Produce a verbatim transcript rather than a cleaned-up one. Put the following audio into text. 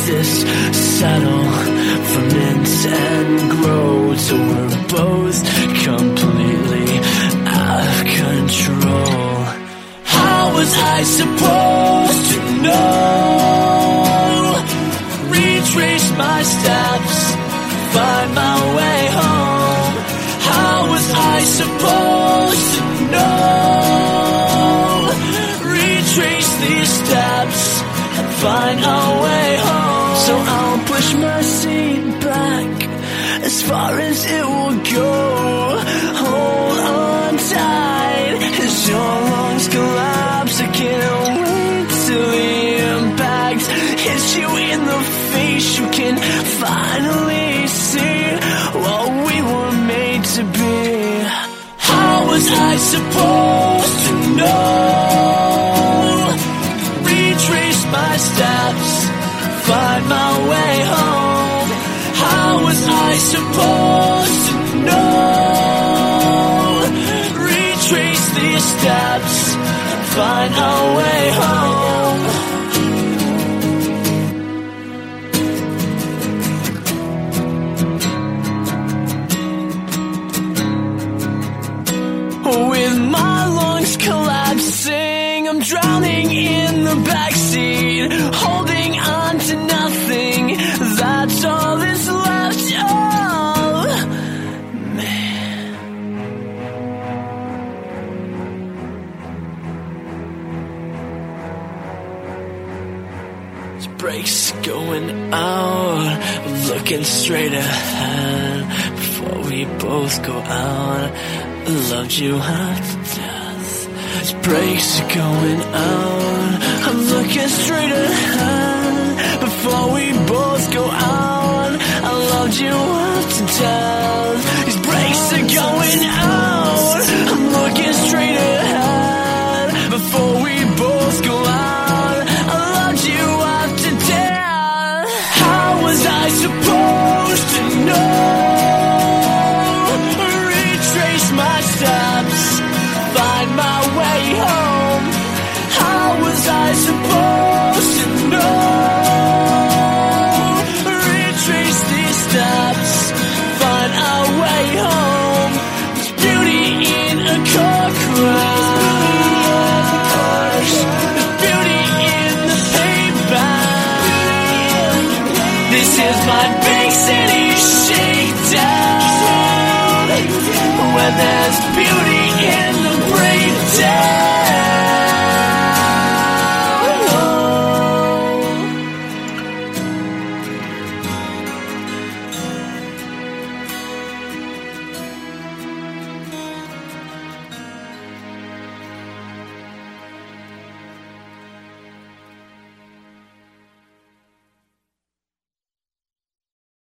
this settle, ferment and grow till we're both completely out of control. How was I supposed to know? Retrace my steps, find my way home. How was I supposed to know? Retrace these steps and find our way home. So I'll push my seat back as far as it will go. Hold on tight as your lungs collapse. I can't wait till the impact hits you in the face. You can finally see what we were made to be. How was I supposed to know? Retrace my steps, find my way home. How was I supposed to know? Retrace these steps and find our way home. With my lungs collapsing, I'm drowning in the backseat, holding on to nothing. That's all that's left of me. This brakes going out, looking straight ahead before we both go out. I loved you half to death. These brakes are going out. I'm looking straight ahead before we both go out. I loved you half to death. These brakes are going out. I'm looking straight ahead before we both go out. I loved you half to death. How was I supposed to know? My steps, find my way home. How was I supposed to know? Retrace these steps, find our way home. There's beauty in a car crash. There's beauty in the payback. This is my big city shakedown. When there's beauty